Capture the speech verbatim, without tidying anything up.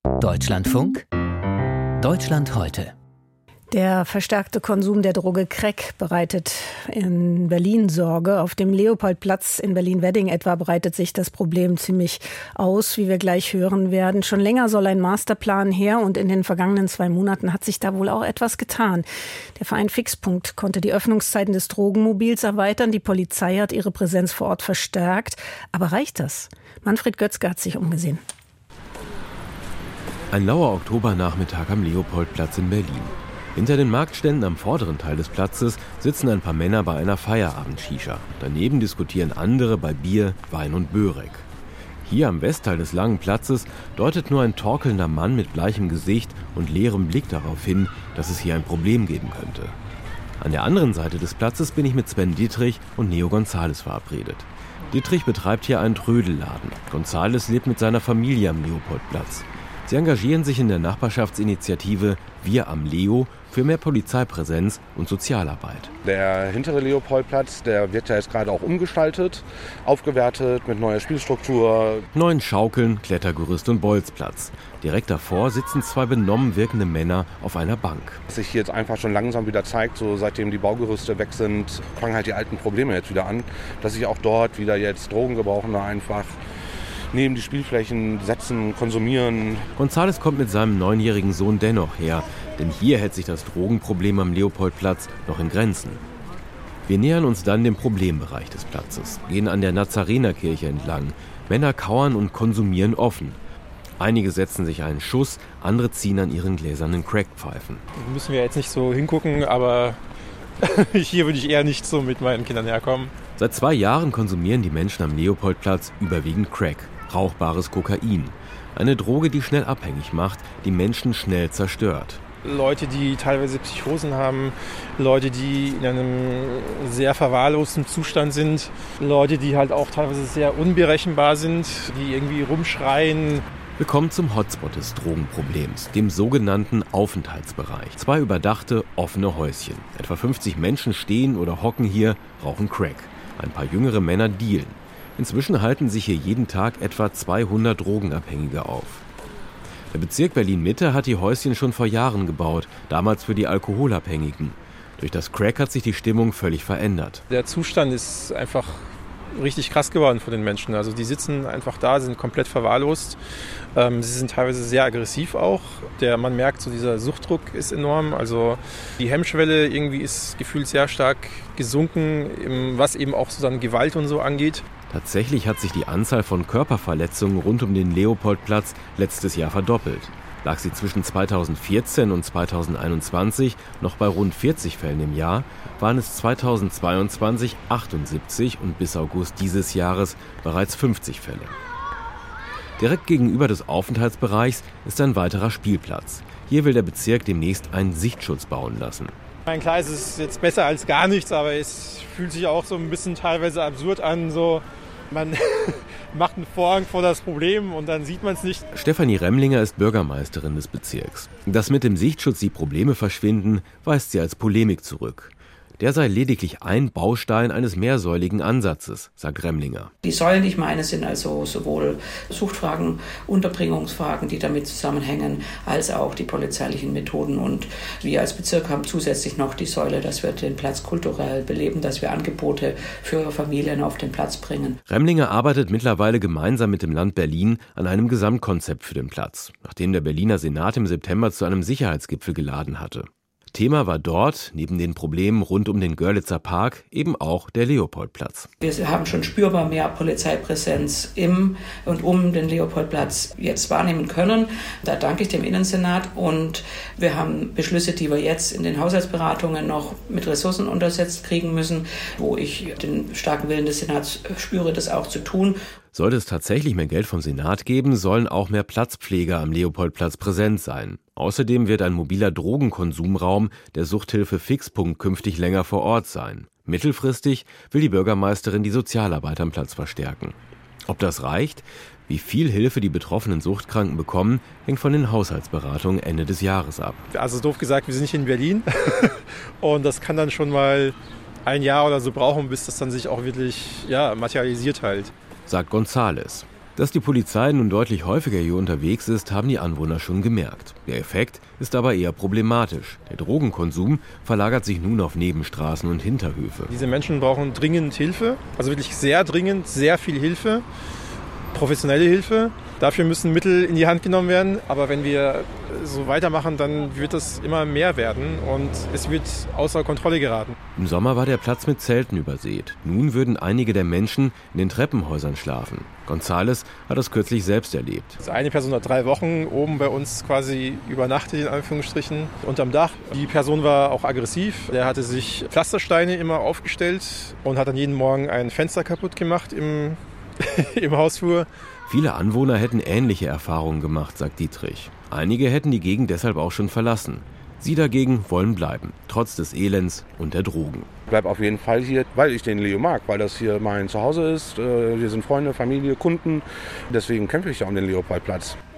Deutschlandfunk, Deutschland heute. Der verstärkte Konsum der Droge Crack bereitet in Berlin Sorge. Auf dem Leopoldplatz in Berlin-Wedding etwa breitet sich das Problem ziemlich aus, wie wir gleich hören werden. Schon länger soll ein Masterplan her und in den vergangenen zwei Monaten hat sich da wohl auch etwas getan. Der Verein Fixpunkt konnte die Öffnungszeiten des Drogenmobils erweitern. Die Polizei hat ihre Präsenz vor Ort verstärkt. Aber reicht das? Manfred Götzke hat sich umgesehen. Ein lauer Oktobernachmittag am Leopoldplatz in Berlin. Hinter den Marktständen am vorderen Teil des Platzes sitzen ein paar Männer bei einer Feierabend-Shisha. Daneben diskutieren andere bei Bier, Wein und Börek. Hier am Westteil des langen Platzes deutet nur ein torkelnder Mann mit bleichem Gesicht und leerem Blick darauf hin, dass es hier ein Problem geben könnte. An der anderen Seite des Platzes bin ich mit Sven Dietrich und Neo González verabredet. Dietrich betreibt hier einen Trödelladen. González lebt mit seiner Familie am Leopoldplatz. Sie engagieren sich in der Nachbarschaftsinitiative Wir am Leo für mehr Polizeipräsenz und Sozialarbeit. Der hintere Leopoldplatz, der wird ja jetzt gerade auch umgestaltet, aufgewertet mit neuer Spielstruktur. Neuen Schaukeln, Klettergerüst und Bolzplatz. Direkt davor sitzen zwei benommen wirkende Männer auf einer Bank. Was sich hier jetzt einfach schon langsam wieder zeigt, so seitdem die Baugerüste weg sind, fangen halt die alten Probleme jetzt wieder an, dass sich auch dort wieder jetzt Drogengebrauchende einfach neben die Spielflächen setzen, konsumieren. González kommt mit seinem neunjährigen Sohn dennoch her, denn hier hält sich das Drogenproblem am Leopoldplatz noch in Grenzen. Wir nähern uns dann dem Problembereich des Platzes, gehen an der Nazarenerkirche entlang. Männer kauern und konsumieren offen. Einige setzen sich einen Schuss, andere ziehen an ihren gläsernen Crackpfeifen. Müssen wir jetzt nicht so hingucken, aber hier würde ich eher nicht so mit meinen Kindern herkommen. Seit zwei Jahren konsumieren die Menschen am Leopoldplatz überwiegend Crack, rauchbares Kokain. Eine Droge, die schnell abhängig macht, die Menschen schnell zerstört. Leute, die teilweise Psychosen haben, Leute, die in einem sehr verwahrlosten Zustand sind, Leute, die halt auch teilweise sehr unberechenbar sind, die irgendwie rumschreien. Willkommen zum Hotspot des Drogenproblems, dem sogenannten Aufenthaltsbereich. Zwei überdachte, offene Häuschen. Etwa fünfzig Menschen stehen oder hocken hier, rauchen Crack. Ein paar jüngere Männer dealen. Inzwischen halten sich hier jeden Tag etwa zweihundert Drogenabhängige auf. Der Bezirk Berlin-Mitte hat die Häuschen schon vor Jahren gebaut, damals für die Alkoholabhängigen. Durch das Crack hat sich die Stimmung völlig verändert. Der Zustand ist einfach richtig krass geworden von den Menschen. Also die sitzen einfach da, sind komplett verwahrlost. Ähm, sie sind teilweise sehr aggressiv auch. Der, man merkt, so dieser Suchtdruck ist enorm. Also die Hemmschwelle irgendwie ist gefühlt sehr stark gesunken, was eben auch so dann Gewalt und so angeht. Tatsächlich hat sich die Anzahl von Körperverletzungen rund um den Leopoldplatz letztes Jahr verdoppelt. Lag sie zwischen zweitausendvierzehn und zweitausendeinundzwanzig noch bei rund vierzig Fällen im Jahr, waren es zweitausendzweiundzwanzig achtundsiebzig und bis August dieses Jahres bereits fünfzig Fälle. Direkt gegenüber des Aufenthaltsbereichs ist ein weiterer Spielplatz. Hier will der Bezirk demnächst einen Sichtschutz bauen lassen. Mein klar, es ist jetzt besser als gar nichts, aber es fühlt sich auch so ein bisschen teilweise absurd an. So, man macht einen Vorhang vor das Problem und dann sieht man es nicht. Stefanie Remlinger ist Bürgermeisterin des Bezirks. Dass mit dem Sichtschutz die Probleme verschwinden, weist sie als Polemik zurück. Der sei lediglich ein Baustein eines mehrsäuligen Ansatzes, sagt Remlinger. Die Säulen, die ich meine, sind also sowohl Suchtfragen, Unterbringungsfragen, die damit zusammenhängen, als auch die polizeilichen Methoden. Und wir als Bezirk haben zusätzlich noch die Säule, dass wir den Platz kulturell beleben, dass wir Angebote für Familien auf den Platz bringen. Remlinger arbeitet mittlerweile gemeinsam mit dem Land Berlin an einem Gesamtkonzept für den Platz, nachdem der Berliner Senat im September zu einem Sicherheitsgipfel geladen hatte. Thema war dort, neben den Problemen rund um den Görlitzer Park, eben auch der Leopoldplatz. Wir haben schon spürbar mehr Polizeipräsenz im und um den Leopoldplatz jetzt wahrnehmen können. Da danke ich dem Innensenat. Und wir haben Beschlüsse, die wir jetzt in den Haushaltsberatungen noch mit Ressourcen untersetzt kriegen müssen, wo ich den starken Willen des Senats spüre, das auch zu tun. Sollte es tatsächlich mehr Geld vom Senat geben, sollen auch mehr Platzpfleger am Leopoldplatz präsent sein. Außerdem wird ein mobiler Drogenkonsumraum der Suchthilfe Fixpunkt künftig länger vor Ort sein. Mittelfristig will die Bürgermeisterin die Sozialarbeit am Platz verstärken. Ob das reicht? Wie viel Hilfe die betroffenen Suchtkranken bekommen, hängt von den Haushaltsberatungen Ende des Jahres ab. Also doof gesagt, wir sind nicht in Berlin und das kann dann schon mal ein Jahr oder so brauchen, bis das dann sich auch wirklich ja, materialisiert halt. Sagt González. Dass die Polizei nun deutlich häufiger hier unterwegs ist, haben die Anwohner schon gemerkt. Der Effekt ist aber eher problematisch. Der Drogenkonsum verlagert sich nun auf Nebenstraßen und Hinterhöfe. Diese Menschen brauchen dringend Hilfe, also wirklich sehr dringend, sehr viel Hilfe, professionelle Hilfe. Dafür müssen Mittel in die Hand genommen werden. Aber wenn wir so weitermachen, dann wird das immer mehr werden und es wird außer Kontrolle geraten. Im Sommer war der Platz mit Zelten übersät. Nun würden einige der Menschen in den Treppenhäusern schlafen. González hat das kürzlich selbst erlebt. Also eine Person hat drei Wochen oben bei uns quasi übernachtet, in Anführungsstrichen, unterm Dach. Die Person war auch aggressiv. Der hatte sich Pflastersteine immer aufgestellt und hat dann jeden Morgen ein Fenster kaputt gemacht im, im Hausflur. Viele Anwohner hätten ähnliche Erfahrungen gemacht, sagt Dietrich. Einige hätten die Gegend deshalb auch schon verlassen. Sie dagegen wollen bleiben, trotz des Elends und der Drogen. Ich bleibe auf jeden Fall hier, weil ich den Leo mag, weil das hier mein Zuhause ist. Wir sind Freunde, Familie, Kunden. Deswegen kämpfe ich ja um den Leopoldplatz.